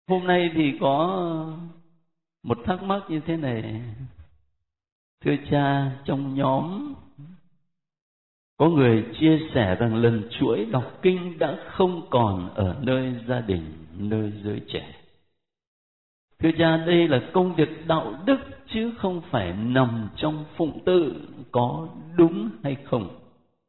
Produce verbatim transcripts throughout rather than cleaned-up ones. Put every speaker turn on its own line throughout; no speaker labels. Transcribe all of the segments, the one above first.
Hôm nay thì có một thắc mắc như thế này. Thưa cha, trong nhóm có người chia sẻ rằng lần chuỗi đọc kinh đã không còn ở nơi gia đình, nơi giới trẻ. Thưa cha, đây là công việc đạo đức chứ không phải nằm trong phụng tự, có đúng hay không?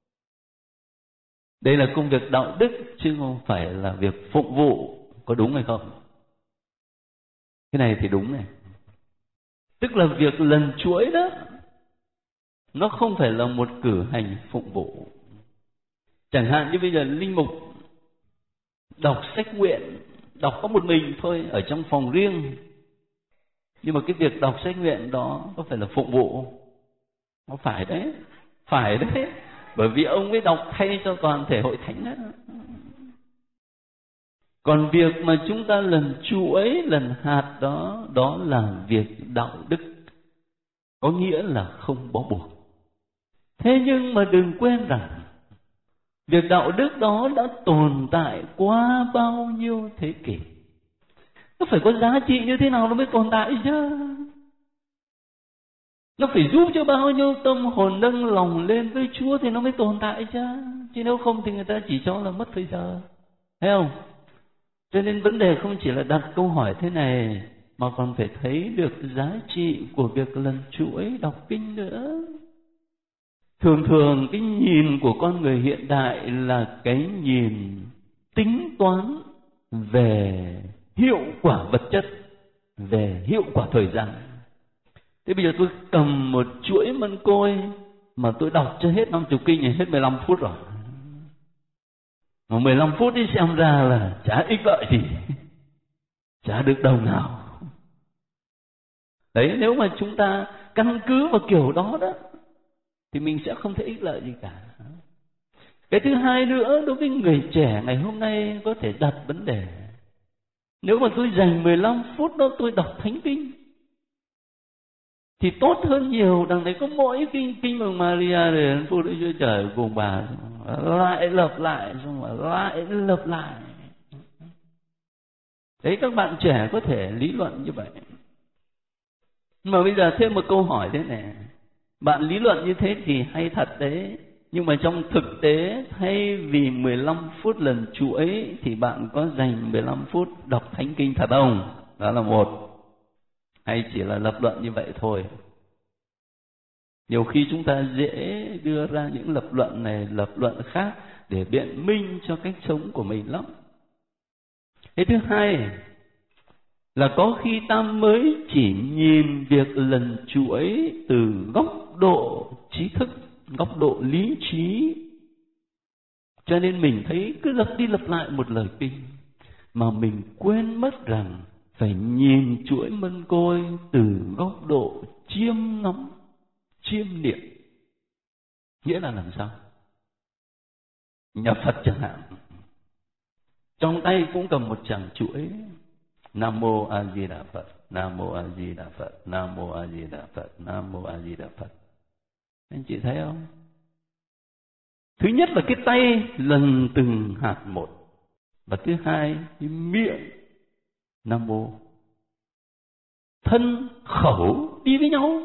Đây là công việc đạo đức chứ không phải là việc phụng vụ, có đúng hay không? Cái này thì đúng này. Tức là việc lần chuỗi đó, nó không phải là một cử hành phụng vụ. Chẳng hạn như bây giờ linh mục đọc sách nguyện, đọc có một mình thôi ở trong phòng riêng. Nhưng mà cái việc đọc sách nguyện đó có phải là phụng vụ? Nó phải đấy, phải đấy. Bởi vì ông ấy đọc thay cho toàn thể hội thánh đó. Còn việc mà chúng ta lần chuỗi, lần hạt đó, đó là việc đạo đức. Có nghĩa là không bó buộc. Thế nhưng mà đừng quên rằng việc đạo đức đó đã tồn tại qua bao nhiêu thế kỷ. Nó phải có giá trị như thế nào nó mới tồn tại chứ. Nó phải giúp cho bao nhiêu tâm hồn nâng lòng lên với Chúa thì nó mới tồn tại chứ. Chứ nếu không thì người ta chỉ cho là mất thời giờ. Thấy không? Cho nên vấn đề không chỉ là đặt câu hỏi thế này, mà còn phải thấy được giá trị của việc lần chuỗi đọc kinh nữa. Thường thường cái nhìn của con người hiện đại là cái nhìn tính toán về hiệu quả vật chất, về hiệu quả thời gian. Thế bây giờ tôi cầm một chuỗi mân côi mà tôi đọc cho hết năm chục kinh thì hết mười lăm phút rồi. Mà mười lăm phút đi xem ra là chả ích lợi gì, chả được đồng nào. Đấy, nếu mà chúng ta căn cứ vào kiểu đó đó thì mình sẽ không thấy ích lợi gì cả. Cái thứ hai nữa, đối với người trẻ ngày hôm nay có thể đặt vấn đề. Nếu mà tôi dành mười lăm phút đó tôi đọc thánh kinh thì tốt hơn nhiều. Đằng này có mỗi kinh kinh mừng Maria để phụ nữ Chúa Trời cùng bà lại lặp lại, xong rồi lại lặp lại. Đấy, các bạn trẻ có thể lý luận như vậy. Mà bây giờ thêm một câu hỏi thế này. Bạn lý luận như thế thì hay thật đấy. Nhưng mà trong thực tế, thay vì mười lăm phút lần chuỗi thì bạn có dành mười lăm phút đọc thánh kinh thật không? Đó là một. Hay chỉ là lập luận như vậy thôi? Nhiều khi chúng ta dễ đưa ra những lập luận này, lập luận khác để biện minh cho cách sống của mình lắm. Cái thứ hai là có khi ta mới chỉ nhìn việc lần chuỗi từ góc độ trí thức, góc độ lý trí, cho nên mình thấy cứ lặp đi lặp lại một lời kinh, mà mình quên mất rằng phải nhìn chuỗi mân côi từ góc độ chiêm ngắm, chiêm niệm. Nghĩa là làm sao? Nhà Phật chẳng hạn, trong tay cũng cầm một chàng chuỗi: Nam mô A Di Đà Phật, Nam mô A Di Đà Phật, Nam mô A Di Đà Phật, Nam mô A Di Đà Phật. Anh chị thấy không? Thứ nhất là cái tay lần từng hạt một, và thứ hai cái miệng Nam mô. Thân khẩu đi với nhau.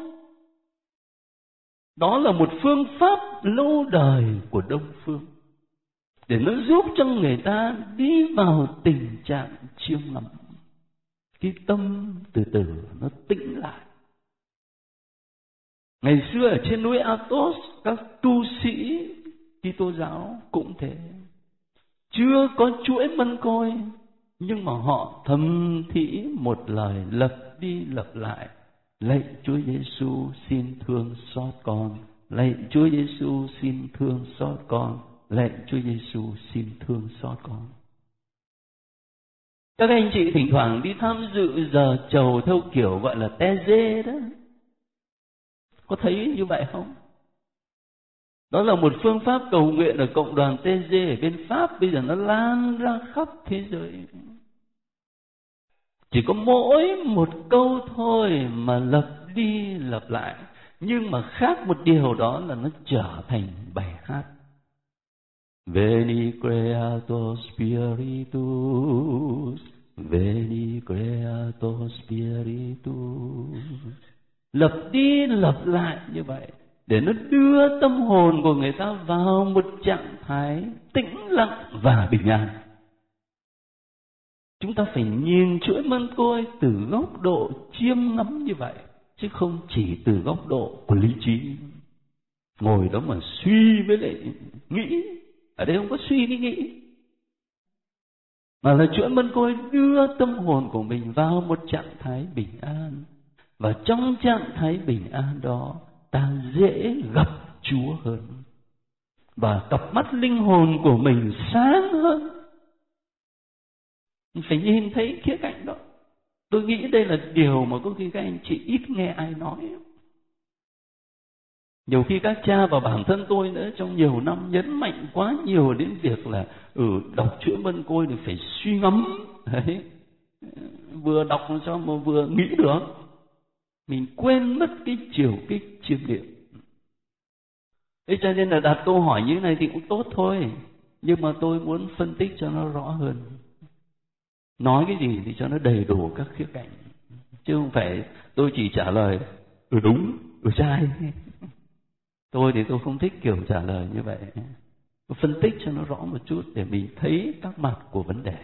Đó là một phương pháp lâu đời của Đông phương, để nó giúp cho người ta đi vào tình trạng chiêm ngắm. Cái tâm từ từ nó tĩnh lại. Ngày xưa ở trên núi Athos, các tu sĩ Kitô giáo cũng thế. Chưa có chuỗi mân côi, nhưng mà họ thầm thỉ một lời lặp đi lặp lại: lạy Chúa Giêsu xin thương xót con, lạy Chúa Giêsu xin thương xót con, lạy Chúa Giêsu xin thương xót con. Các anh chị thỉnh thoảng đi tham dự giờ chầu theo kiểu gọi là te dê đó, có thấy như vậy không? Đó là một phương pháp cầu nguyện ở cộng đoàn tê dê ở bên Pháp, bây giờ nó lan ra khắp thế giới. Chỉ có mỗi một câu thôi mà lặp đi lặp lại, nhưng mà khác một điều đó là nó trở thành bài hát. Veni Creator Spiritus Veni Creator Spiritus. Lặp đi lặp lại như vậy để nó đưa tâm hồn của người ta vào một trạng thái tĩnh lặng và bình an. Chúng ta phải nhìn chuỗi mân côi từ góc độ chiêm ngắm như vậy, chứ không chỉ từ góc độ của lý trí. Ngồi đó mà suy với lại nghĩ, ở đây không có suy với nghĩ, mà là chuỗi mân côi đưa tâm hồn của mình vào một trạng thái bình an. Và trong trạng thái bình an đó, ta dễ gặp Chúa hơn, và cặp mắt linh hồn của mình sáng hơn. Phải nhìn thấy khía cạnh đó. Tôi nghĩ đây là điều mà có khi các anh chị ít nghe ai nói. Nhiều khi các cha và bản thân tôi nữa trong nhiều năm nhấn mạnh quá nhiều đến việc là ừ, đọc chuỗi mân côi thì phải suy ngẫm. Đấy. Vừa đọc làm sao mà vừa nghĩ được. Mình quên mất cái chiều kích chiêm nghiệm. Thế cho nên là đặt câu hỏi như thế này thì cũng tốt thôi, nhưng mà tôi muốn phân tích cho nó rõ hơn. Nói cái gì thì cho nó đầy đủ các khía cạnh, chứ không phải tôi chỉ trả lời ừ đúng, ừ sai. Tôi thì tôi không thích kiểu trả lời như vậy. Tôi phân tích cho nó rõ một chút để mình thấy các mặt của vấn đề.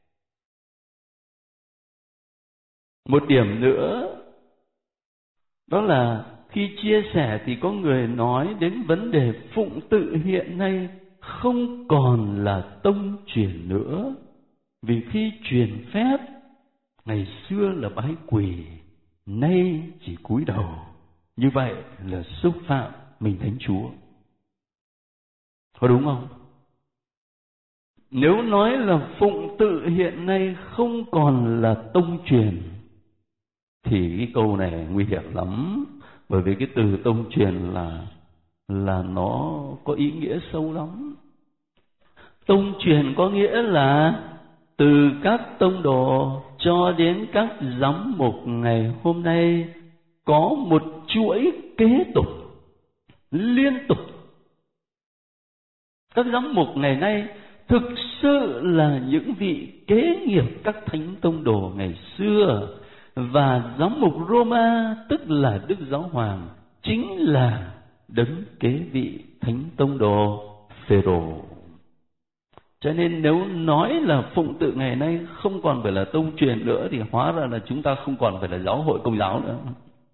Một điểm nữa đó là khi chia sẻ thì có người nói đến vấn đề phụng tự hiện nay không còn là tông truyền nữa. Vì khi truyền phép, ngày xưa là bái quỳ, nay chỉ cúi đầu. Như vậy là xúc phạm mình Thánh Chúa. Có đúng không? Nếu nói là phụng tự hiện nay không còn là tông truyền, thì cái câu này nguy hiểm lắm. Bởi vì cái từ tông truyền là là nó có ý nghĩa sâu lắm. Tông truyền có nghĩa là từ các tông đồ cho đến các giám mục ngày hôm nay có một chuỗi kế tục liên tục. Các giám mục ngày nay thực sự là những vị kế nghiệp các thánh tông đồ ngày xưa, và giám mục Roma tức là Đức Giáo Hoàng chính là đấng kế vị thánh tông đồ Phêrô. Cho nên nếu nói là phụng tự ngày nay không còn phải là tông truyền nữa thì hóa ra là chúng ta không còn phải là giáo hội Công giáo nữa.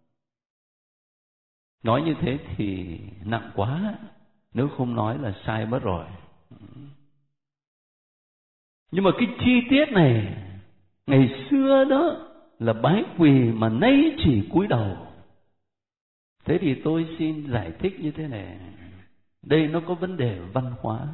Nói như thế thì nặng quá, nếu không nói là sai mất rồi. Nhưng mà cái chi tiết này ngày xưa đó là bái quỳ mà nay chỉ cúi đầu. Thế thì tôi xin giải thích như thế này. Đây nó có vấn đề văn hóa.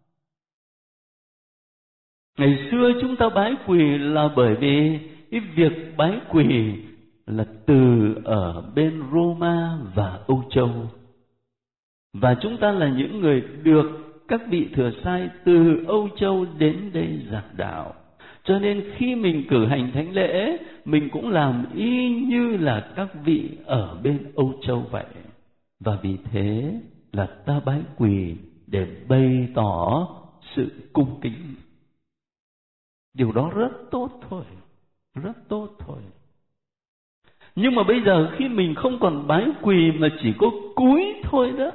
Ngày xưa chúng ta bái quỳ là bởi vì cái việc bái quỳ là từ ở bên Roma và Âu Châu. Và chúng ta là những người được các vị thừa sai từ Âu Châu đến đây giảng đạo. Cho nên khi mình cử hành thánh lễ, mình cũng làm y như là các vị ở bên Âu Châu vậy. Và vì thế là ta bái quỳ để bày tỏ sự cung kính. Điều đó rất tốt thôi, rất tốt thôi. Nhưng mà bây giờ khi mình không còn bái quỳ mà chỉ có cúi thôi đó,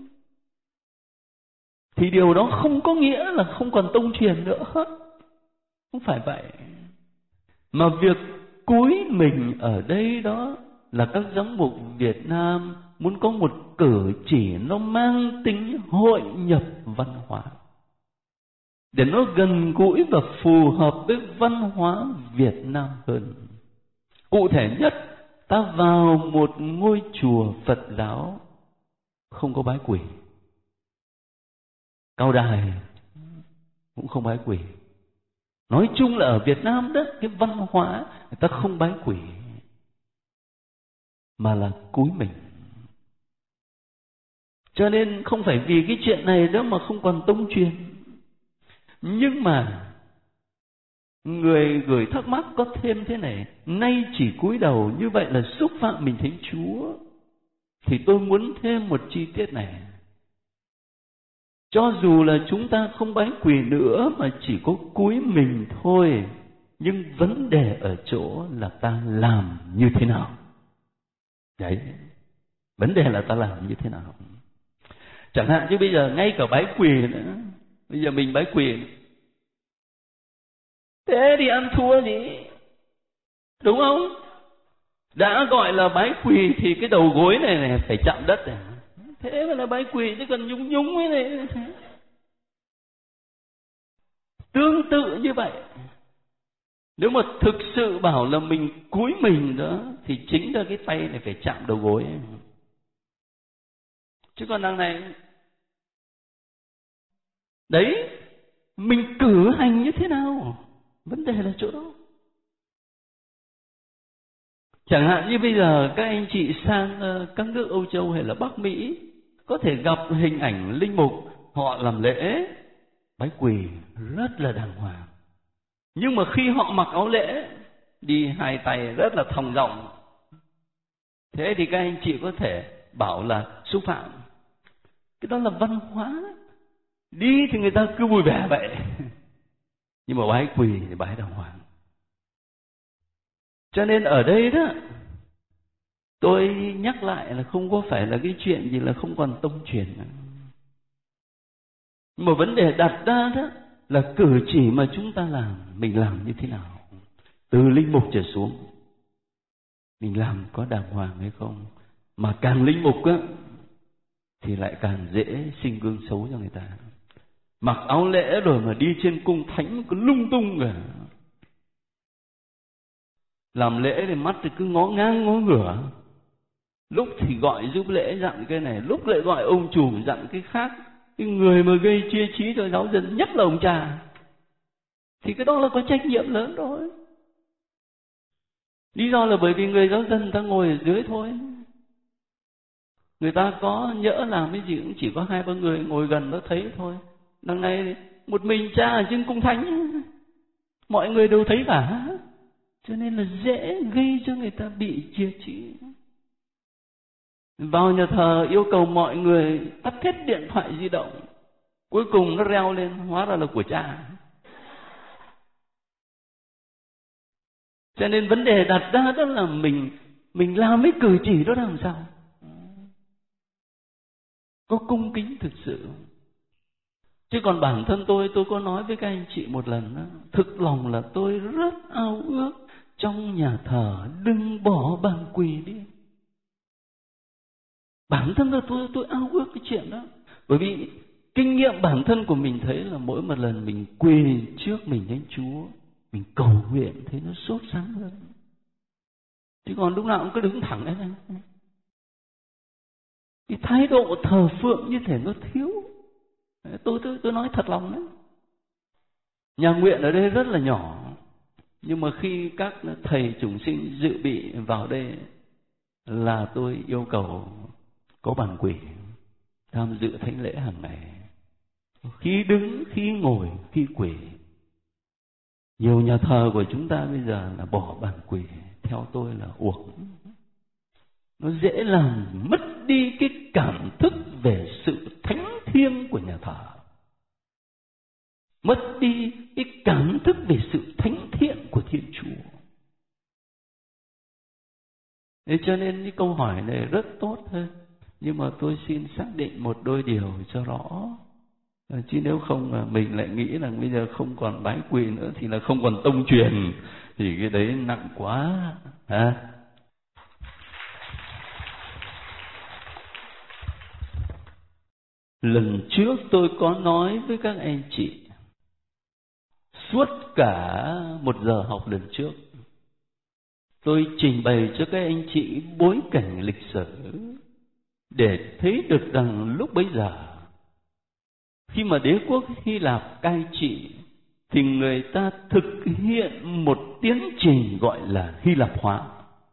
thì điều đó không có nghĩa là không còn tông truyền nữa hết. Không phải vậy. Mà việc cúi mình ở đây đó là các giám mục Việt Nam muốn có một cử chỉ nó mang tính hội nhập văn hóa, để nó gần gũi và phù hợp với văn hóa Việt Nam hơn. Cụ thể nhất, ta vào một ngôi chùa Phật giáo không có bái quỳ, Cao Đài cũng không bái quỳ. Nói chung là ở Việt Nam đó, cái văn hóa người ta không bái quỳ mà là cúi mình. Cho nên không phải vì cái chuyện này đó mà không còn tông truyền. Nhưng mà người gửi thắc mắc có thêm thế này: nay chỉ cúi đầu như vậy là xúc phạm mình Thánh Chúa. Thì tôi muốn thêm một chi tiết này. Cho dù là chúng ta không bái quỳ nữa mà chỉ có cúi mình thôi, Nhưng vấn đề ở chỗ là ta làm như thế nào. Đấy, vấn đề là ta làm như thế nào. Chẳng hạn như bây giờ ngay cả bái quỳ nữa, bây giờ mình bái quỳ, thế thì ăn thua gì, đúng không? Đã gọi là bái quỳ thì cái đầu gối này này phải chạm đất này. Thế mà là bái quỳ chứ cần nhúng nhúng ấy này. Tương tự như vậy, nếu mà thực sự bảo là mình cúi mình đó thì chính là cái tay này phải chạm đầu gối ấy. Chứ còn đằng này đấy, mình cử hành như thế nào, vấn đề là chỗ đó. Chẳng hạn như bây giờ các anh chị sang các nước Âu Châu hay là Bắc Mỹ, có thể gặp hình ảnh linh mục họ làm lễ bái quỳ rất là đàng hoàng, nhưng mà khi họ mặc áo lễ đi hai tay rất là thòng dọng, thế thì các anh chị có thể bảo là xúc phạm. Cái đó là văn hóa, đi thì người ta cứ vui vẻ vậy, nhưng mà bái quỳ thì bái đàng hoàng. Cho nên ở đây đó, tôi nhắc lại là không có phải là cái chuyện gì là không còn tông truyền. Mà vấn đề đặt ra đó là cử chỉ mà chúng ta làm, mình làm như thế nào, từ linh mục trở xuống, mình làm có đàng hoàng hay không. Mà càng linh mục á thì lại càng dễ sinh gương xấu cho người ta. Mặc áo lễ rồi mà đi trên cung thánh cứ lung tung cả, làm lễ thì mắt thì cứ ngó ngang ngó ngửa, lúc thì gọi giúp lễ dặn cái này, lúc lại gọi ông chủ dặn cái khác. Cái người mà gây chia trí cho giáo dân, nhất là ông cha, thì cái đó là có trách nhiệm lớn rồi. Lý do là bởi vì người giáo dân ta ngồi ở dưới thôi, người ta có nhỡ làm cái gì cũng chỉ có hai ba người ngồi gần đó thấy thôi. Đằng này một mình cha ở trên cung thánh, mọi người đều thấy cả, cho nên là dễ gây cho người ta bị chia trí. Vào nhà thờ yêu cầu mọi người tắt hết điện thoại di động, cuối cùng nó reo lên hóa ra là của cha. Cho nên vấn đề đặt ra đó là mình mình làm cái cử chỉ đó làm sao có cung kính thực sự. Chứ còn bản thân tôi, tôi có nói với các anh chị một lần đó, thực lòng là tôi rất ao ước trong nhà thờ đừng bỏ bàn quỳ đi. Bản thân là tôi, tôi ao ước cái chuyện đó. Bởi vì kinh nghiệm bản thân của mình thấy là mỗi một lần mình quỳ trước mình đến Chúa, mình cầu nguyện thấy nó sốt sắng hơn. Chứ còn lúc nào cũng cứ đứng thẳng đấy này, cái thái độ thờ phượng như thể nó thiếu. Tôi, tôi, tôi nói thật lòng đấy. Nhà nguyện ở đây rất là nhỏ, nhưng mà khi các thầy chủng sinh dự bị vào đây là tôi yêu cầu có bàn quỳ, tham dự thánh lễ hàng ngày, khi đứng, khi ngồi, khi quỳ. Nhiều nhà thờ của chúng ta bây giờ là bỏ bàn quỳ, theo tôi là uổng. Nó dễ làm mất đi cái cảm thức về sự thánh thiêng của nhà thờ, mất đi cái cảm thức về sự thánh thiện của Thiên Chúa. Thế cho nên cái câu hỏi này rất tốt thôi, nhưng mà tôi xin xác định một đôi điều cho rõ. Chứ nếu không mà mình lại nghĩ là bây giờ không còn bái quỳ nữa thì là không còn tông truyền, thì cái đấy nặng quá. À? Lần trước tôi có nói với các anh chị, suốt cả một giờ học lần trước, tôi trình bày cho các anh chị bối cảnh lịch sử để thấy được rằng lúc bấy giờ, khi mà đế quốc Hy Lạp cai trị, thì người ta thực hiện một tiến trình gọi là Hy Lạp hóa.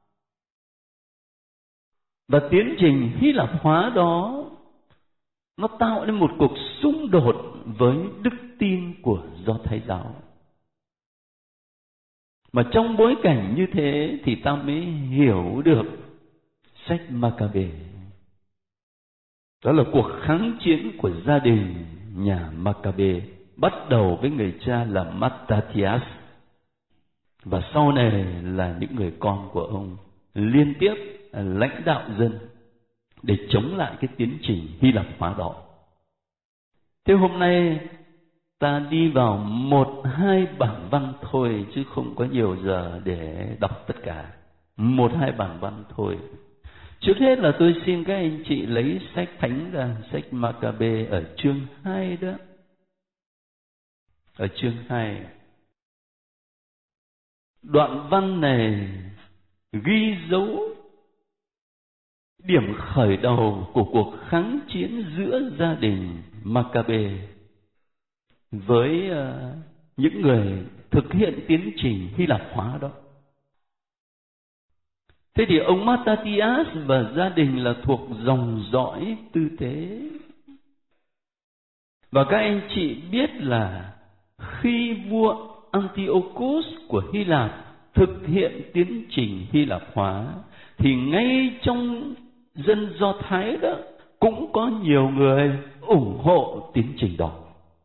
Và tiến trình Hy Lạp hóa đó nó tạo nên một cuộc xung đột với đức tin của Do Thái giáo. Mà trong bối cảnh như thế thì ta mới hiểu được sách Ma-ca-bê. Đó là cuộc kháng chiến của gia đình nhà Ma-ca-bê, bắt đầu với người cha là Mattathias. Và sau này là những người con của ông liên tiếp lãnh đạo dân để chống lại cái tiến trình Hy Lạp hóa đó. Thế hôm nay ta đi vào một hai bản văn thôi, chứ không có nhiều giờ để đọc tất cả. Một hai bản văn thôi. Trước hết là tôi xin các anh chị lấy sách thánh ra, sách Ma-ca-bê ở chương hai đó. Ở chương hai. Đoạn văn này ghi dấu điểm khởi đầu của cuộc kháng chiến giữa gia đình Ma-ca-bê với uh, những người thực hiện tiến trình Hy Lạp hóa đó. Thế thì ông Mattathias và gia đình là thuộc dòng dõi tư tế. Và các anh chị biết là khi vua Antiochus của Hy Lạp thực hiện tiến trình Hy Lạp hóa, thì ngay trong dân Do Thái đó cũng có nhiều người ủng hộ tiến trình đó.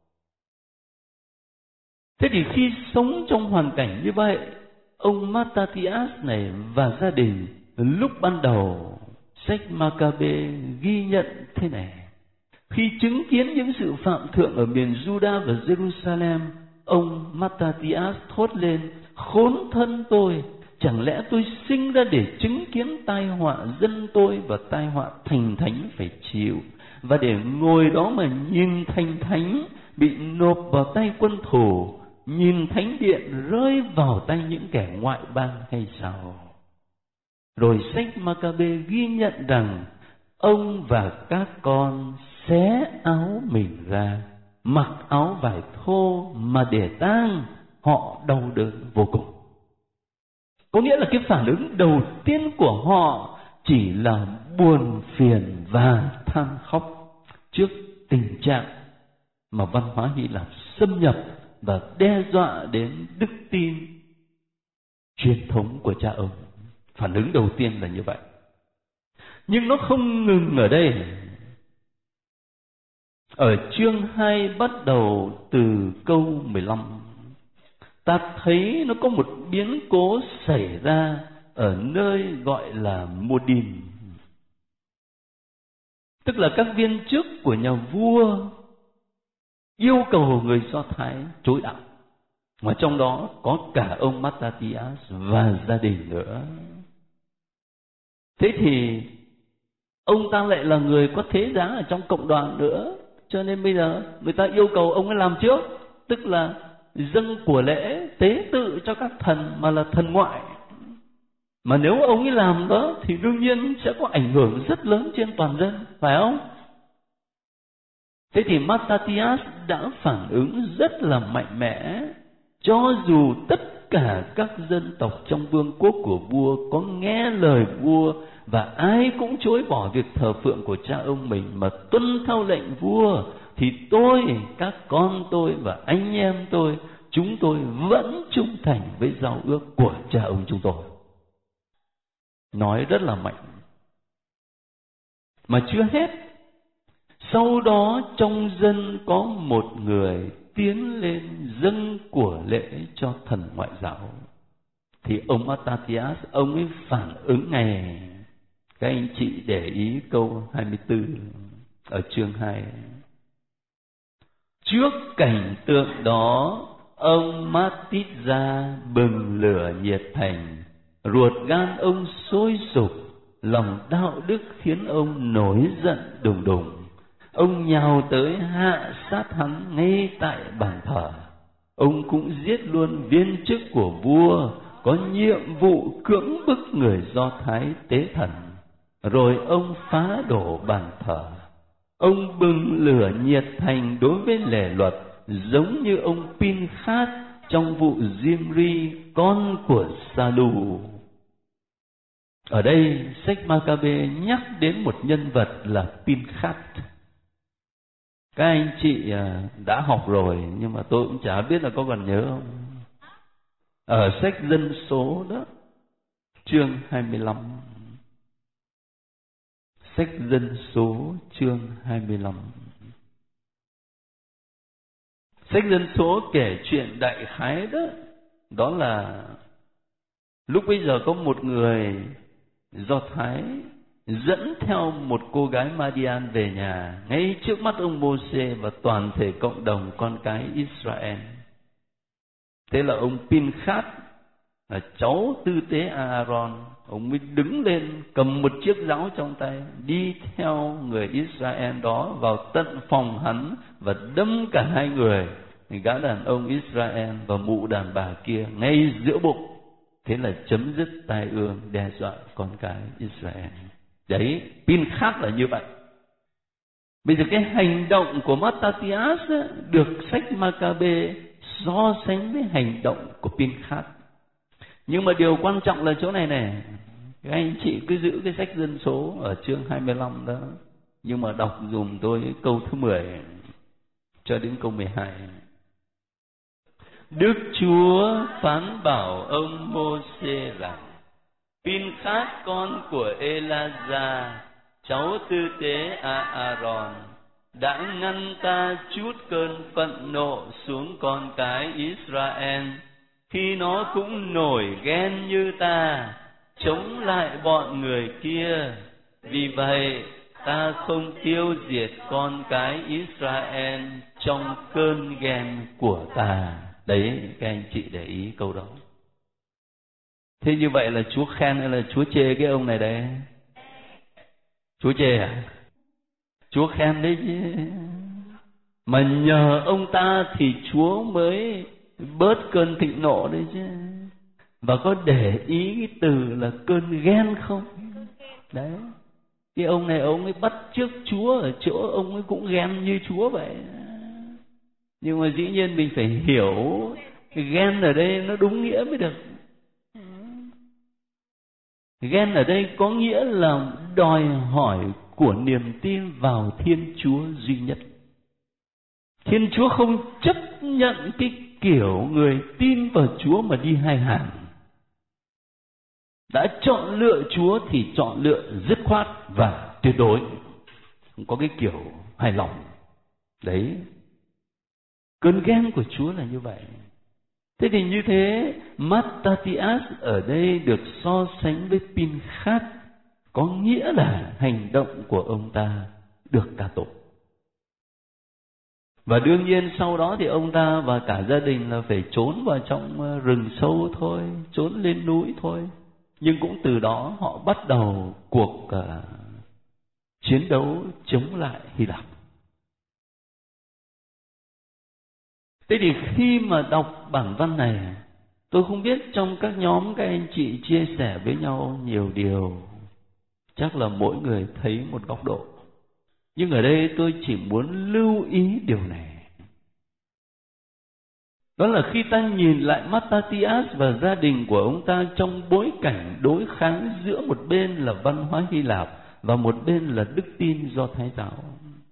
Thế thì khi sống trong hoàn cảnh như vậy, ông Mattathias này và gia đình lúc ban đầu, sách Ma-ca-bê ghi nhận thế này: khi chứng kiến những sự phạm thượng ở miền Juda và Jerusalem, ông Mattathias thốt lên: khốn thân tôi, chẳng lẽ tôi sinh ra để chứng kiến tai họa dân tôi và tai họa thành thánh phải chịu, và để ngồi đó mà nhìn thành thánh bị nộp vào tay quân thù, nhìn thánh điện rơi vào tay những kẻ ngoại bang hay sao? Rồi sách Ma-ca-bê ghi nhận rằng ông và các con xé áo mình ra, mặc áo vải thô mà để tang, họ đau đớn vô cùng. Có nghĩa là cái phản ứng đầu tiên của họ chỉ là buồn phiền và than khóc trước tình trạng mà văn hóa Hy Lạp xâm nhập và đe dọa đến đức tin truyền thống của cha ông. Phản ứng đầu tiên là như vậy. Nhưng nó không ngừng ở đây. Ở chương hai bắt đầu từ câu mười lăm, ta thấy nó có một biến cố xảy ra ở nơi gọi là Mô-đin. Tức là các viên chức của nhà vua yêu cầu người Do Thái chối đạo, mà trong đó có cả ông Mattathias và gia đình nữa. Thế thì ông ta lại là người có thế giá ở trong cộng đoàn nữa, cho nên bây giờ người ta yêu cầu ông ấy làm trước, tức là dâng của lễ tế tự cho các thần mà là thần ngoại. Mà nếu ông ấy làm đó thì đương nhiên sẽ có ảnh hưởng rất lớn trên toàn dân, phải không? Thế thì Mattathias đã phản ứng rất là mạnh mẽ, cho dù tất cả các dân tộc trong vương quốc của vua có nghe lời vua và ai cũng chối bỏ việc thờ phượng của cha ông mình mà tuân theo lệnh vua, thì tôi, các con tôi và anh em tôi, chúng tôi vẫn trung thành với giao ước của cha ông chúng tôi. Nói rất là mạnh. Mà chưa hết, sau đó trong dân có một người tiến lên dâng của lễ cho thần ngoại giáo. Thì ông Mattathias, ông ấy phản ứng ngay. Các anh chị để ý câu hai mươi tư ở chương hai. Trước cảnh tượng đó, ông Mattathias bừng lửa nhiệt thành, ruột gan ông sôi sục, lòng đạo đức khiến ông nổi giận đùng đùng. Ông nhào tới hạ sát hắn ngay tại bàn thờ. Ông cũng giết luôn viên chức của vua có nhiệm vụ cưỡng bức người Do Thái tế thần. Rồi ông phá đổ bàn thờ. Ông bừng lửa nhiệt thành đối với lề luật, giống như ông Pinchas trong vụ Zimri, con của Sa-lu. Ở đây sách Ma-ca-bê nhắc đến một nhân vật là Pinchas. Các anh chị đã học rồi, nhưng mà tôi cũng chả biết là có còn nhớ không. Ở sách Dân số đó, chương hai mươi lăm. Sách Dân số chương hai mươi lăm. Sách Dân số kể chuyện đại khái đó, đó là Lúc bây giờ có một người Do Thái dẫn theo một cô gái Madian về nhà, ngay trước mắt ông Mô-sê và toàn thể cộng đồng con cái Israel. Thế là ông Pin-khát, là cháu tư tế Aaron, ông mới đứng lên cầm một chiếc giáo trong tay, đi theo người Israel đó vào tận phòng hắn và đâm cả hai người, gã đàn ông Israel và mụ đàn bà kia ngay giữa bụng. Thế là chấm dứt tai ương đe dọa con cái Israel. Đấy, Pin-khát là như vậy. Bây giờ cái hành động của Mattathias được sách Ma-ca-bê so sánh với hành động của Pin-khát. Nhưng mà điều quan trọng là chỗ này này, các anh chị cứ giữ cái sách dân số ở chương hai mươi lăm đó, nhưng mà đọc dùm tôi câu thứ mười cho đến câu mười hai. Đức Chúa phán bảo ông Mô-sê rằng: Pin-khát con của Ê-la-gia, cháu tư tế A-a-ron, đã ngăn ta trút cơn phẫn nộ xuống con cái Israel, khi nó cũng nổi ghen như ta, chống lại bọn người kia. Vì vậy ta không tiêu diệt con cái Israel trong cơn ghen của ta. Đấy, các anh chị để ý câu đó. Thế như vậy là Chúa khen hay là Chúa chê cái ông này đây? Chúa chê à? Chúa khen đấy chứ. Mà nhờ ông ta thì Chúa mới bớt cơn thịnh nộ đấy chứ. Và có để ý cái từ là cơn ghen không? Đấy. Cái ông này ông ấy bắt chước Chúa ở chỗ ông ấy cũng ghen như Chúa vậy. Nhưng mà dĩ nhiên mình phải hiểu cái ghen ở đây nó đúng nghĩa mới được. Ghen ở đây có nghĩa là đòi hỏi của niềm tin vào Thiên Chúa duy nhất. Thiên Chúa không chấp nhận cái kiểu người tin vào Chúa mà đi hai hàng. Đã chọn lựa Chúa thì chọn lựa dứt khoát và tuyệt đối, không có cái kiểu hài lòng. Đấy, cơn ghen của Chúa là như vậy. Thế thì như thế, Mattathias ở đây được so sánh với Pin-khát, có nghĩa là hành động của ông ta được ca tụng. Và đương nhiên sau đó thì ông ta và cả gia đình là phải trốn vào trong rừng sâu thôi, trốn lên núi thôi. Nhưng cũng từ đó họ bắt đầu cuộc uh, chiến đấu chống lại Hy Lạp. Thế thì khi mà đọc bản văn này, tôi không biết trong các nhóm các anh chị chia sẻ với nhau nhiều điều, chắc là mỗi người thấy một góc độ. Nhưng ở đây tôi chỉ muốn lưu ý điều này. Đó là khi ta nhìn lại Mattathias và gia đình của ông ta trong bối cảnh đối kháng giữa một bên là văn hóa Hy Lạp và một bên là đức tin Do Thái giáo.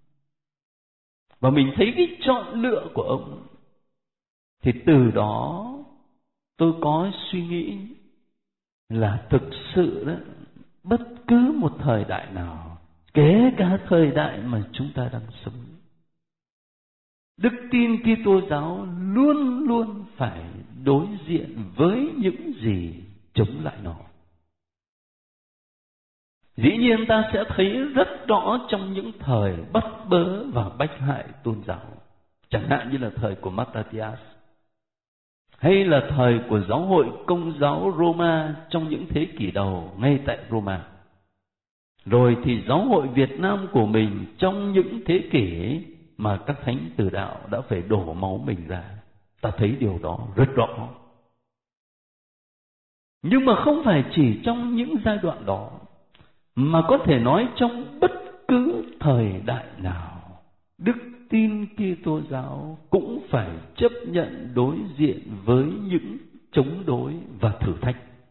Và mình thấy cái chọn lựa của ông, thì từ đó tôi có suy nghĩ là thực sự đó, bất cứ một thời đại nào, kể cả thời đại mà chúng ta đang sống, đức tin Kitô giáo luôn luôn phải đối diện với những gì chống lại nó. Dĩ nhiên ta sẽ thấy rất rõ trong những thời bắt bớ và bách hại tôn giáo, chẳng hạn như là thời của Mattathias, hay là thời của giáo hội Công giáo Roma trong những thế kỷ đầu ngay tại Roma. Rồi thì giáo hội Việt Nam của mình trong những thế kỷ mà các thánh tử đạo đã phải đổ máu mình ra. Ta thấy điều đó rất rõ. Nhưng mà không phải chỉ trong những giai đoạn đó, mà có thể nói trong bất cứ thời đại nào, đức tin Kitô giáo cũng phải chấp nhận đối diện với những chống đối và thử thách.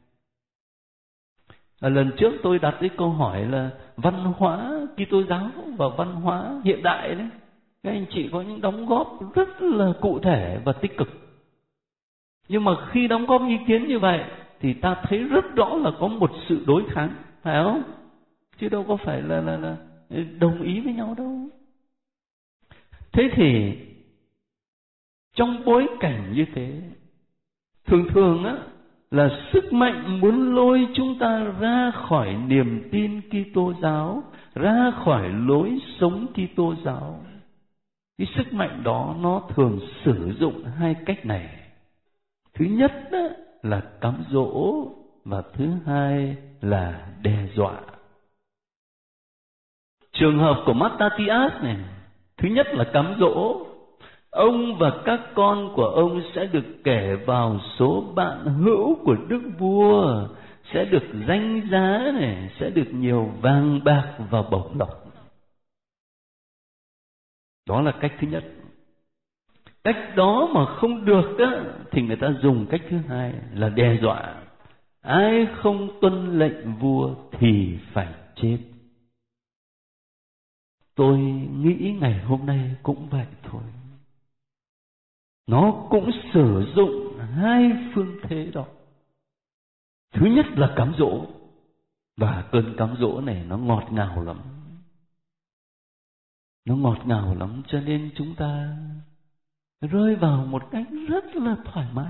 À, lần trước tôi đặt cái câu hỏi là văn hóa Kitô giáo và văn hóa hiện đại đấy, các anh chị có những đóng góp rất là cụ thể và tích cực. Nhưng mà khi đóng góp ý kiến như vậy thì ta thấy rất rõ là có một sự đối kháng, phải không? Chứ đâu có phải là, là, là đồng ý với nhau đâu. Thế thì trong bối cảnh như thế, thường thường á, là sức mạnh muốn lôi chúng ta ra khỏi niềm tin Kitô giáo, ra khỏi lối sống Kitô giáo. Cái sức mạnh đó nó thường sử dụng hai cách này. Thứ nhất đó là cám dỗ, và thứ hai là đe dọa. Trường hợp của Mattathias này, thứ nhất là cám dỗ. Ông và các con của ông sẽ được kể vào số bạn hữu của đức vua, sẽ được danh giá này, sẽ được nhiều vàng bạc và bổng lộc. Đó là cách thứ nhất. Cách đó mà không được á, thì người ta dùng cách thứ hai là đe dọa. Ai không tuân lệnh vua thì phải chết. Tôi nghĩ ngày hôm nay cũng vậy thôi. Nó cũng sử dụng hai phương thế đó. Thứ nhất là cám dỗ, và cơn cám dỗ này nó ngọt ngào lắm. Nó ngọt ngào lắm cho nên chúng ta rơi vào một cách rất là thoải mái.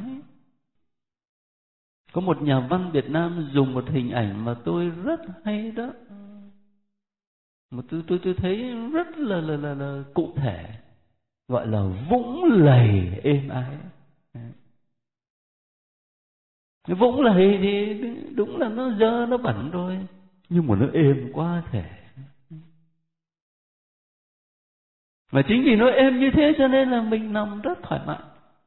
Có một nhà văn Việt Nam dùng một hình ảnh mà tôi rất hay đó, mà tôi tôi tôi thấy rất là là là, là cụ thể, gọi là vũng lầy êm ái. Cái vũng lầy thì đúng là nó dơ, nó bẩn rồi, nhưng mà nó êm quá thể. Và chính vì nó êm như thế cho nên là mình nằm rất thoải mái.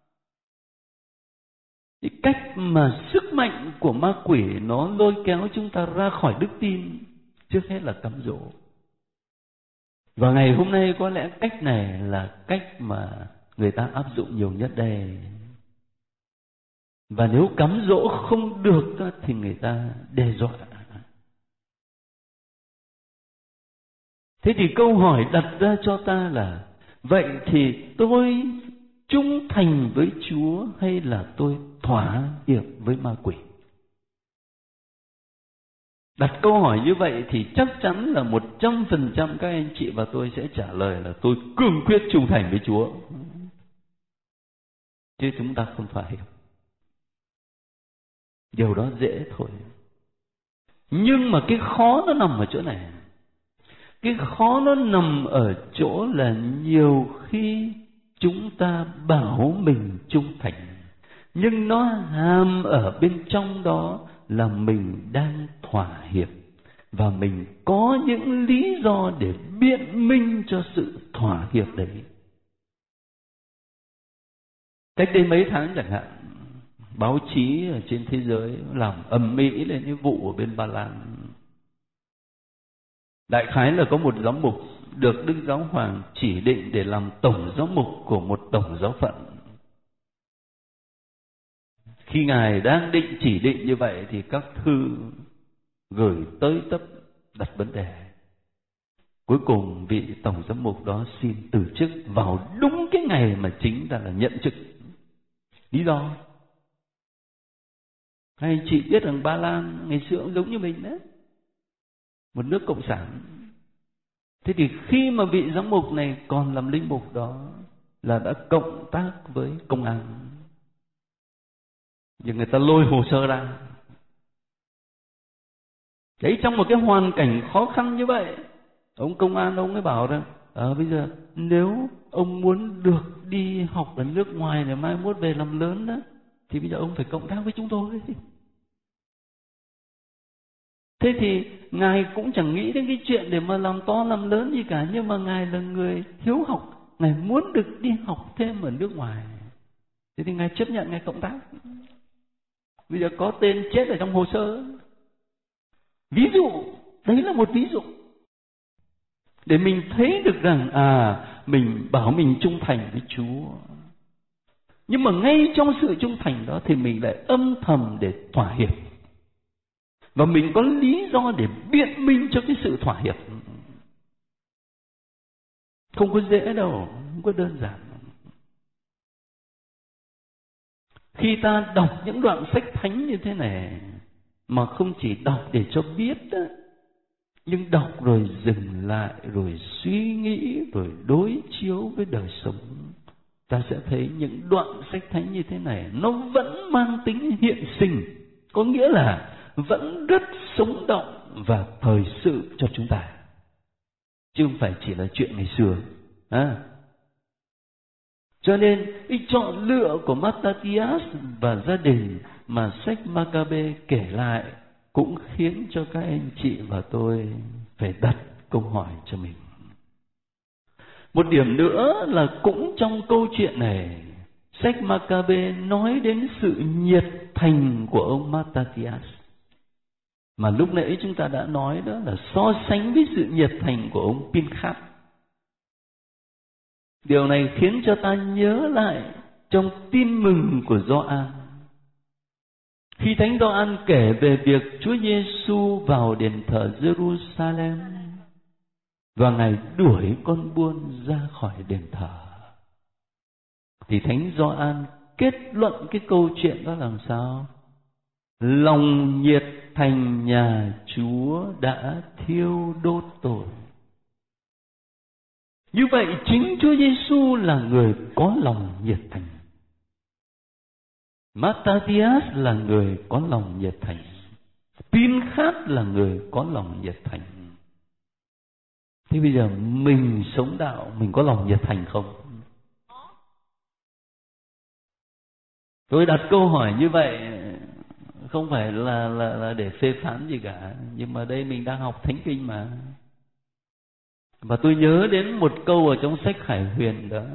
Cái cách mà sức mạnh của ma quỷ nó lôi kéo chúng ta ra khỏi đức tin, trước hết là cám dỗ. Và ngày hôm nay có lẽ cách này là cách mà người ta áp dụng nhiều nhất đây. Và nếu cám dỗ không được thì người ta đe dọa. Thế thì câu hỏi đặt ra cho ta là, vậy thì tôi trung thành với Chúa hay là tôi thỏa hiệp với ma quỷ? Đặt câu hỏi như vậy thì chắc chắn là một trăm phần trăm các anh chị và tôi sẽ trả lời là tôi cương quyết trung thành với Chúa. Chứ chúng ta không thỏa hiệp. Điều đó dễ thôi. Nhưng mà cái khó nó nằm ở chỗ này. Cái khó nó nằm ở chỗ là nhiều khi chúng ta bảo mình trung thành, nhưng nó hàm ở bên trong đó là mình đang thỏa hiệp, và mình có những lý do để biện minh cho sự thỏa hiệp đấy. Cách đây mấy tháng chẳng hạn, báo chí ở trên thế giới làm ầm ĩ lên cái vụ ở bên Ba Lan. Đại khái là có một giám mục được Đức Giáo Hoàng chỉ định để làm tổng giám mục của một tổng giáo phận. Khi Ngài đang định chỉ định như vậy thì các thư gửi tới tấp đặt vấn đề. Cuối cùng vị tổng giám mục đó xin từ chức vào đúng cái ngày mà chính ra là nhận chức. Lý do? Các anh chị biết rằng Ba Lan ngày xưa cũng giống như mình đấy, một nước cộng sản. Thế thì khi mà vị giám mục này còn làm linh mục đó là đã cộng tác với công an, nhưng người ta lôi hồ sơ ra. Đấy, trong một cái hoàn cảnh khó khăn như vậy, ông công an ông ấy bảo rằng à, bây giờ nếu ông muốn được đi học ở nước ngoài để mai mốt về làm lớn đó, thì bây giờ ông phải cộng tác với chúng tôi. Thế thì Ngài cũng chẳng nghĩ đến cái chuyện để mà làm to làm lớn gì cả, nhưng mà Ngài là người hiếu học, Ngài muốn được đi học thêm ở nước ngoài. Thế thì Ngài chấp nhận Ngài cộng tác. Bây giờ có tên chết ở trong hồ sơ. Ví dụ, đấy là một ví dụ để mình thấy được rằng à, mình bảo mình trung thành với Chúa, nhưng mà ngay trong sự trung thành đó thì mình lại âm thầm để thỏa hiệp, và mình có lý do để biện minh cho cái sự thỏa hiệp. Không có dễ đâu, không có đơn giản. Khi ta đọc những đoạn sách thánh như thế này, mà không chỉ đọc để cho biết đó, nhưng đọc rồi dừng lại, rồi suy nghĩ, rồi đối chiếu với đời sống, ta sẽ thấy những đoạn sách thánh như thế này nó vẫn mang tính hiện sinh. có nghĩa là vẫn rất sống động và thời sự cho chúng ta, chứ không phải chỉ là chuyện ngày xưa. À. Cho nên ý chọn lựa của Mattathias và gia đình mà sách Maccabe kể lại cũng khiến cho các anh chị và tôi phải đặt câu hỏi cho mình. Một điểm nữa là cũng trong câu chuyện này, sách Maccabe nói đến sự nhiệt thành của ông Mattathias, mà lúc nãy chúng ta đã nói đó là so sánh với sự nhiệt thành của ông Pinchas. Điều này khiến cho ta nhớ lại trong tin mừng của Gioan. Khi Thánh Gioan kể về việc Chúa Giêsu vào đền thờ Jerusalem và Ngài đuổi con buôn ra khỏi đền thờ, thì Thánh Gioan kết luận cái câu chuyện đó làm sao? Lòng nhiệt thành nhà Chúa đã thiêu đốt tôi. Như vậy chính Chúa Giêsu là người có lòng nhiệt thành. Mattathias là người có lòng nhiệt thành. Pinchas là người có lòng nhiệt thành. Thế bây giờ mình sống đạo, mình có lòng nhiệt thành không? Tôi đặt câu hỏi như vậy không phải là, là, là để phê phán gì cả, nhưng mà đây mình đang học Thánh Kinh mà. Và tôi nhớ đến một câu ở trong sách Khải Huyền đó: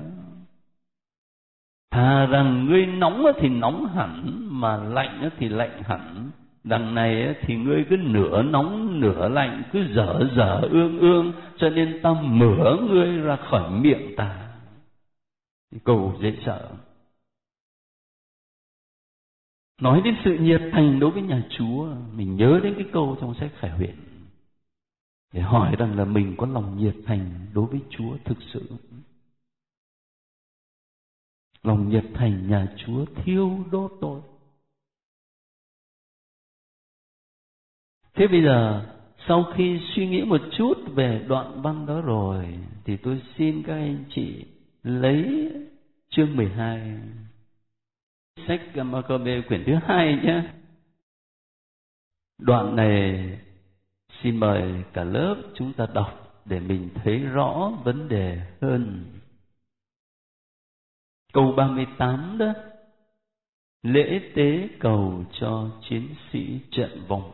thà rằng ngươi nóng thì nóng hẳn, mà lạnh thì lạnh hẳn. Đằng này thì ngươi cứ nửa nóng nửa lạnh, cứ dở dở ương ương, cho nên ta mở ngươi ra khỏi miệng ta. Câu dễ sợ. Nói đến sự nhiệt thành đối với nhà Chúa, mình nhớ đến cái câu trong sách Khải Huyền để hỏi rằng là mình có lòng nhiệt thành đối với Chúa thực sự. Lòng nhiệt thành nhà Chúa thiêu đốt tôi. Thế bây giờ sau khi suy nghĩ một chút về đoạn văn đó rồi, thì tôi xin các anh chị lấy chương mười hai, sách Maccabe quyển thứ hai nhé. Đoạn này xin mời cả lớp chúng ta đọc để mình thấy rõ vấn đề hơn. Câu ba mươi tám đó: lễ tế cầu cho chiến sĩ trận vong.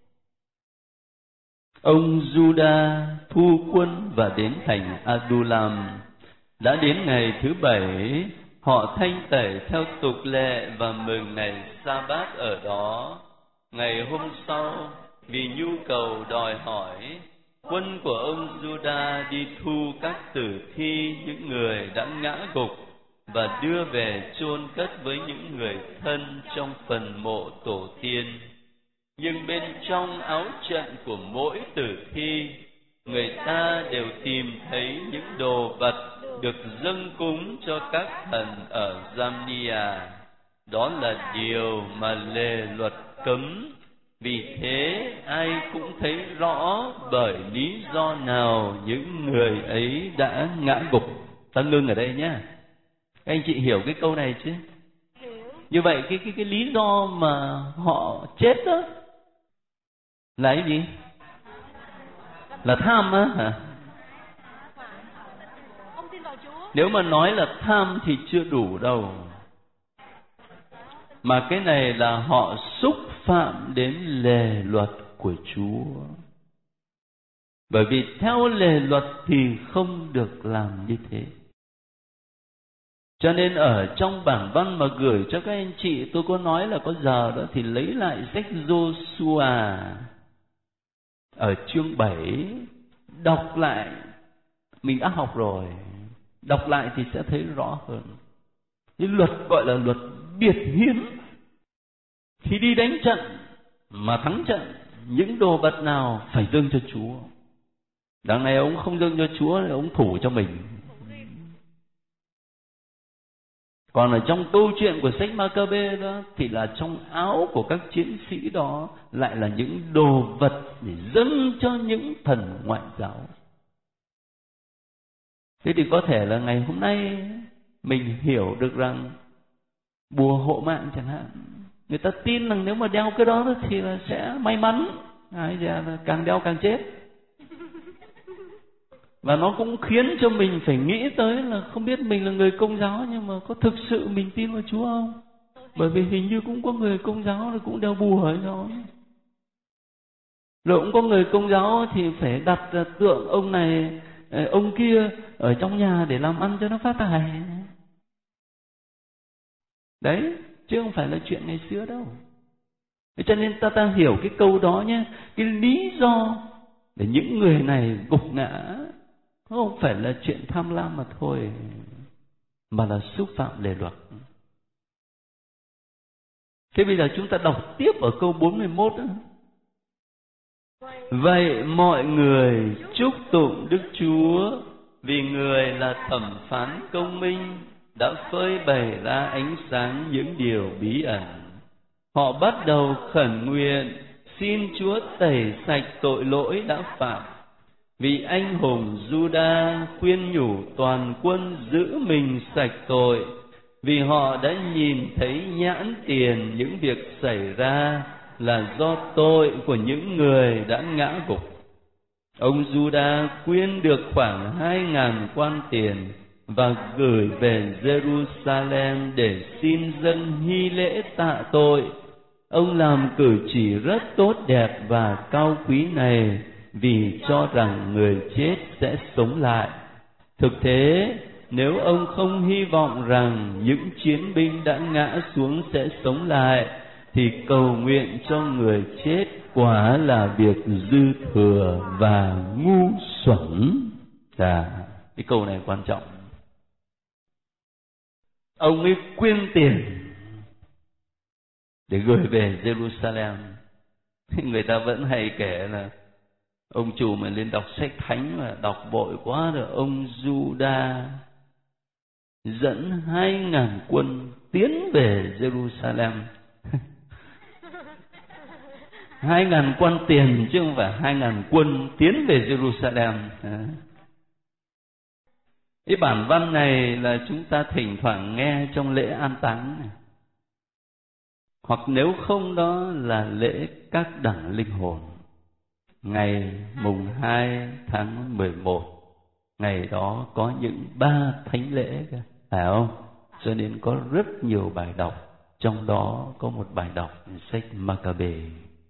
Ông Juda thu quân và đến thành Adullam. Đã đến ngày thứ bảy, họ thanh tẩy theo tục lệ và mừng ngày Sa-bát ở đó. Ngày hôm sau, vì nhu cầu đòi hỏi, quân của ông Juda đi thu các tử thi những người đã ngã gục và đưa về chôn cất với những người thân trong phần mộ tổ tiên. Nhưng bên trong áo trận của mỗi tử thi, người ta đều tìm thấy những đồ vật được dâng cúng cho các thần ở Giam-ni-a. Đó là điều mà lề luật cấm. Vì thế ai cũng thấy rõ bởi lý do nào những người ấy đã ngã gục. Ta ngưng ở đây nhé. Các anh chị hiểu cái câu này chứ? Như vậy cái cái cái lý do mà họ chết đó là cái gì? Là tham á hả? Nếu mà nói là tham thì chưa đủ đâu. Mà cái này là họ xúc phạm đến lề luật của Chúa. Bởi vì theo lề luật thì không được làm như thế. Cho nên ở trong bản văn mà gửi cho các anh chị, tôi có nói là có giờ đó thì lấy lại sách Giô-su-a ở chương bảy, đọc lại. Mình đã học rồi, đọc lại thì sẽ thấy rõ hơn. Cái luật gọi là luật biệt hiến. Khi đi đánh trận mà thắng trận, những đồ vật nào phải dâng cho Chúa. Đằng này ông không dâng cho Chúa, ông thủ cho mình. Còn ở trong câu chuyện của sách Maccabe đó thì là trong áo của các chiến sĩ đó lại là những đồ vật để dâng cho những thần ngoại giáo. Thế thì có thể là ngày hôm nay mình hiểu được rằng bùa hộ mạng chẳng hạn, Người ta tin rằng nếu mà đeo cái đó thì là sẽ may mắn, ai ra là càng đeo càng chết. Và nó cũng khiến cho mình phải nghĩ tới là không biết mình là người Công giáo nhưng mà có thực sự mình tin vào Chúa không? Bởi vì hình như cũng có người Công giáo là cũng đeo bùa ấy thôi. Rồi cũng có người Công giáo thì phải đặt tượng ông này, ông kia ở trong nhà để làm ăn cho nó phát tài. Đấy, chứ không phải là chuyện ngày xưa đâu. Cho nên ta ta hiểu cái câu đó nhé. Cái lý do để những người này gục ngã không phải là chuyện tham lam mà thôi, mà là xúc phạm lề luật. Thế bây giờ chúng ta đọc tiếp ở câu bốn mươi mốt đó. Vậy mọi người chúc tụng Đức Chúa, vì Người là thẩm phán công minh, đã phơi bày ra ánh sáng những điều bí ẩn. Họ bắt đầu khẩn nguyện xin Chúa tẩy sạch tội lỗi đã phạm. Vì anh hùng Giu-đa khuyên nhủ toàn quân giữ mình sạch tội, vì họ đã nhìn thấy nhãn tiền những việc xảy ra là do tội của những người đã ngã gục. Ông Giu-đa quyên được khoảng hai ngàn quan tiền và gửi về Jerusalem để xin dâng hy lễ tạ tội. Ông làm cử chỉ rất tốt đẹp và cao quý này vì cho rằng người chết sẽ sống lại. Thực thế, nếu ông không hy vọng rằng những chiến binh đã ngã xuống sẽ sống lại, thì cầu nguyện cho người chết quả là việc dư thừa và ngu xuẩn. À, cái câu này quan trọng. Ông ấy quyên tiền để gửi về Jerusalem. Người ta vẫn hay kể là ông chủ mà lên đọc sách thánh mà đọc bội quá rồi, ông Giu-đa dẫn hai ngàn quân tiến về Jerusalem. Hai ngàn quan tiền chứ không phải hai ngàn quân tiến về Jerusalem. Cái bản văn này là chúng ta thỉnh thoảng nghe trong lễ an táng này. Hoặc nếu không đó là lễ các đẳng linh hồn. Ngày mùng hai tháng mười một, ngày đó có những ba thánh lễ kìa, phải không? Cho nên có rất nhiều bài đọc, trong đó có một bài đọc sách Ma-ca-bê.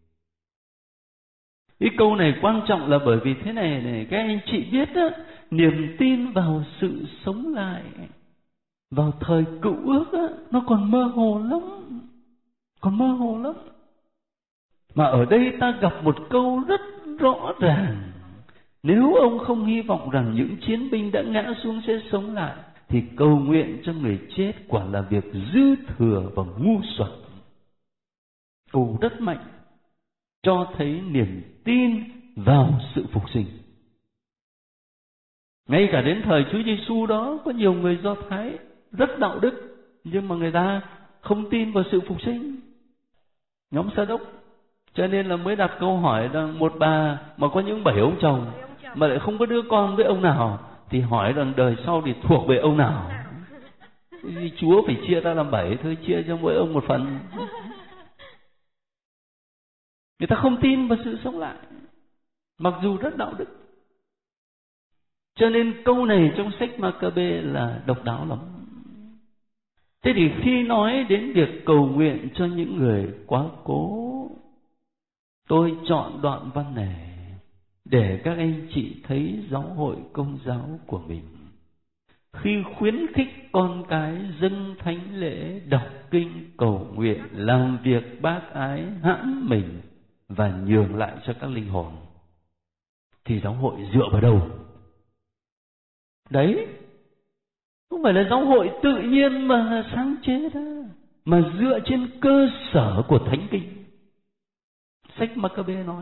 Cái câu này quan trọng là bởi vì thế này này, các anh chị biết á, niềm tin vào sự sống lại vào thời Cựu Ước á, nó còn mơ hồ lắm, còn mơ hồ lắm. Mà ở đây ta gặp một câu rất rõ ràng: nếu ông không hy vọng rằng những chiến binh đã ngã xuống sẽ sống lại, thì cầu nguyện cho người chết quả là việc dư thừa và ngu xuẩn. Câu rất mạnh, cho thấy niềm tin vào sự phục sinh. Ngay cả đến thời Chúa Giêsu đó, có nhiều người Do Thái rất đạo đức, nhưng mà người ta không tin vào sự phục sinh. Nhóm Sa Đốc, cho nên là mới đặt câu hỏi rằng một bà mà có những bảy ông chồng mà lại không có đứa con với ông nào, thì hỏi rằng đời sau thì thuộc về ông nào? Thì Chúa phải chia ta làm bảy thôi, chia cho mỗi ông một phần. Người ta không tin vào sự sống lại, mặc dù rất đạo đức. Cho nên câu này trong sách Ma-ca-bê là độc đáo lắm. Thế thì khi nói đến việc cầu nguyện cho những người quá cố, tôi chọn đoạn văn này để các anh chị thấy giáo hội Công giáo của mình khi khuyến khích con cái dâng thánh lễ, đọc kinh, cầu nguyện, làm việc bác ái, hãm mình và nhường lại cho các linh hồn, thì giáo hội dựa vào đâu? Đấy, không phải là giáo hội tự nhiên mà sáng chế ra, mà dựa trên cơ sở của thánh kinh. Sách Ma-ca-bê nói,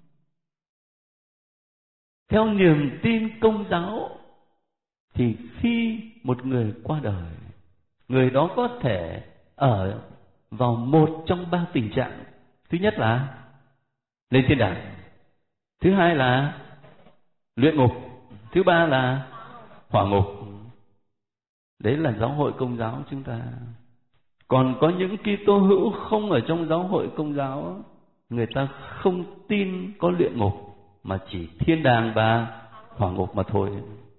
theo niềm tin Công giáo thì khi một người qua đời, người đó có thể ở vào một trong ba tình trạng. Thứ nhất là lên thiên đàng, thứ hai là luyện ngục, thứ ba là hỏa ngục. Đấy là giáo hội Công giáo chúng ta. Còn có những Kitô hữu không ở trong giáo hội Công giáo, người ta không tin có luyện ngục, mà chỉ thiên đàng và hỏa ngục mà thôi.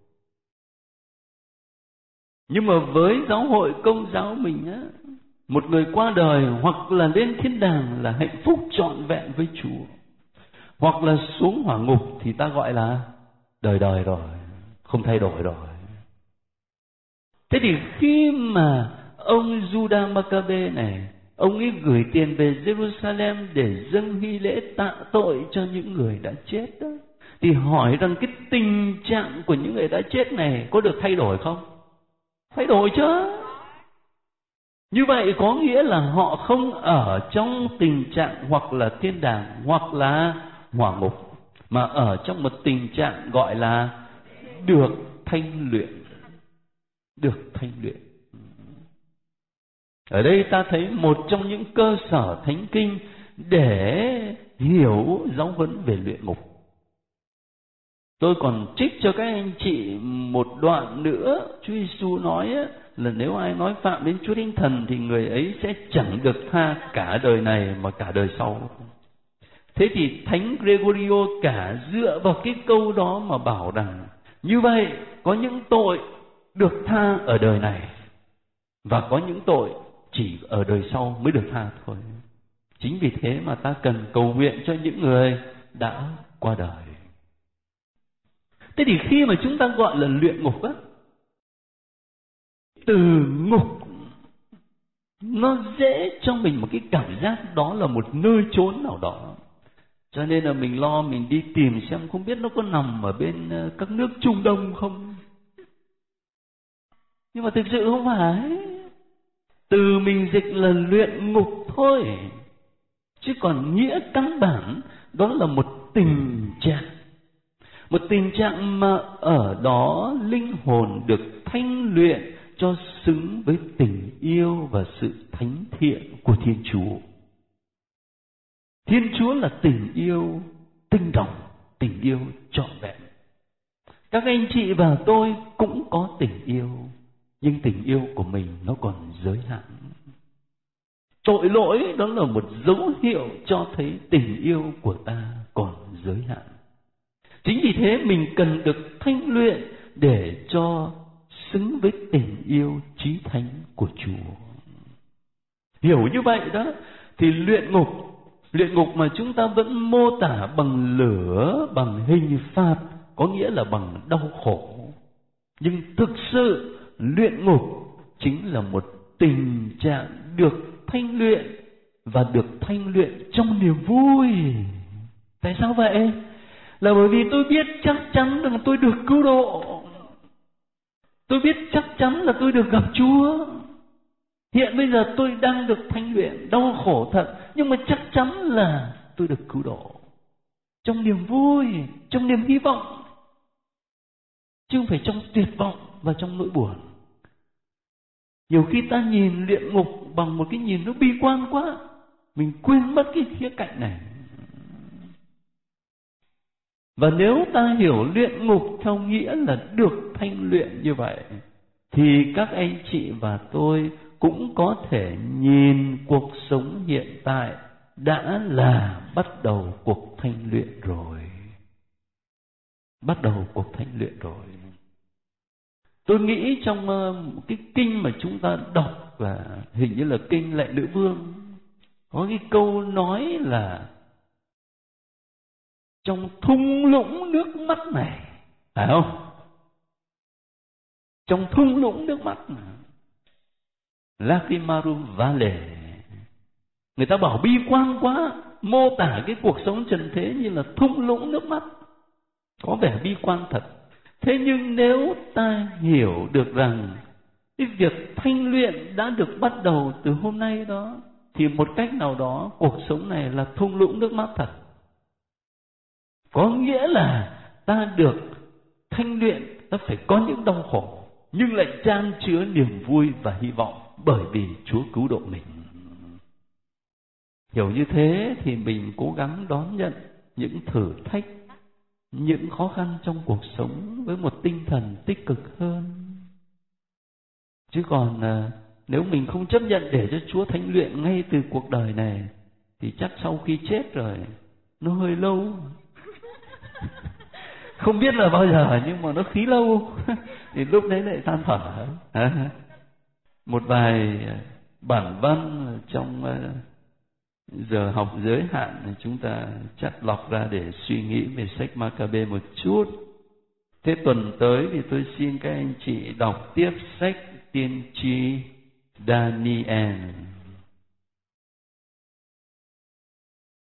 Nhưng mà với giáo hội Công giáo mình á, một người qua đời hoặc là lên thiên đàng là hạnh phúc trọn vẹn với Chúa, hoặc là xuống hỏa ngục thì ta gọi là đời đời rồi, không thay đổi rồi. Thế thì khi mà ông Judas Maccabe này, ông ấy gửi tiền về Jerusalem để dâng hy lễ tạ tội cho những người đã chết đó, thì hỏi rằng cái tình trạng của những người đã chết này có được thay đổi không? Thay đổi chứ. Như vậy có nghĩa là họ không ở trong tình trạng hoặc là thiên đàng hoặc là hỏa ngục, mà ở trong một tình trạng gọi là được thanh luyện. Được thanh luyện. Ở đây ta thấy một trong những cơ sở thánh kinh để hiểu giáo huấn về luyện ngục. Tôi còn trích cho các anh chị một đoạn nữa. Chúa Giêsu nói là nếu ai nói phạm đến Chúa Thánh Thần thì người ấy sẽ chẳng được tha cả đời này mà cả đời sau. Thế thì Thánh Gregorio cả dựa vào cái câu đó mà bảo rằng như vậy có những tội được tha ở đời này, và có những tội chỉ ở đời sau mới được tha thôi. Chính vì thế mà ta cần cầu nguyện cho những người đã qua đời. Thế thì khi mà chúng ta gọi là luyện ngục á, từ ngục nó dễ cho mình một cái cảm giác đó là một nơi chốn nào đó. Cho nên là mình lo mình đi tìm xem không biết nó có nằm ở bên các nước Trung Đông không. Nhưng mà thực sự không phải. Từ mình dịch là luyện ngục thôi, chứ còn nghĩa căn bản đó là một tình trạng. Một tình trạng mà ở đó linh hồn được thanh luyện cho xứng với tình yêu và sự thánh thiện của Thiên Chúa. Thiên Chúa là tình yêu tinh đồng, tình yêu trọn vẹn. Các anh chị và tôi cũng có tình yêu, nhưng tình yêu của mình nó còn giới hạn. Tội lỗi đó là một dấu hiệu cho thấy tình yêu của ta còn giới hạn. Chính vì thế mình cần được thanh luyện để cho xứng với tình yêu chí thánh của Chúa. Hiểu như vậy đó, thì luyện ngục, luyện ngục mà chúng ta vẫn mô tả bằng lửa, bằng hình phạt, có nghĩa là bằng đau khổ. Nhưng thực sự luyện ngục chính là một tình trạng được thanh luyện, và được thanh luyện trong niềm vui. Tại sao vậy? Là bởi vì tôi biết chắc chắn rằng tôi được cứu độ. Tôi biết chắc chắn là tôi được gặp Chúa. Hiện bây giờ tôi đang được thanh luyện, đau khổ thật, nhưng mà chắc chắn là tôi được cứu độ. Trong niềm vui, trong niềm hy vọng, chứ không phải trong tuyệt vọng và trong nỗi buồn. Nhiều khi ta nhìn luyện ngục bằng một cái nhìn nó bi quan quá, mình quên mất cái khía cạnh này. Và nếu ta hiểu luyện ngục theo nghĩa là được thanh luyện như vậy, thì các anh chị và tôi cũng có thể nhìn cuộc sống hiện tại đã là bắt đầu cuộc thanh luyện rồi. Bắt đầu cuộc thanh luyện rồi. Tôi nghĩ trong uh, cái kinh mà chúng ta đọc, và hình như là kinh Lạy Nữ Vương, có cái câu nói là trong thung lũng nước mắt này, phải không? Trong thung lũng nước mắt này, Lacrimarum Vale. Người ta bảo bi quan quá, mô tả cái cuộc sống trần thế như là thung lũng nước mắt, có vẻ bi quan thật. Thế nhưng nếu ta hiểu được rằng cái việc thanh luyện đã được bắt đầu từ hôm nay đó, thì một cách nào đó cuộc sống này là thung lũng nước mắt thật. Có nghĩa là ta được thanh luyện, ta phải có những đau khổ, nhưng lại chan chứa niềm vui và hy vọng, bởi vì Chúa cứu độ mình. Hiểu như thế thì mình cố gắng đón nhận những thử thách, những khó khăn trong cuộc sống với một tinh thần tích cực hơn. Chứ còn nếu mình không chấp nhận để cho Chúa thánh luyện ngay từ cuộc đời này thì chắc sau khi chết rồi nó hơi lâu. Không biết là bao giờ nhưng mà nó khí lâu. Thì lúc đấy lại than thở. Một vài bản văn trong giờ học giới hạn thì chúng ta chắt lọc ra để suy nghĩ về sách Ma-ca-bê một chút. Thế tuần tới thì tôi xin các anh chị đọc tiếp sách tiên tri Daniel.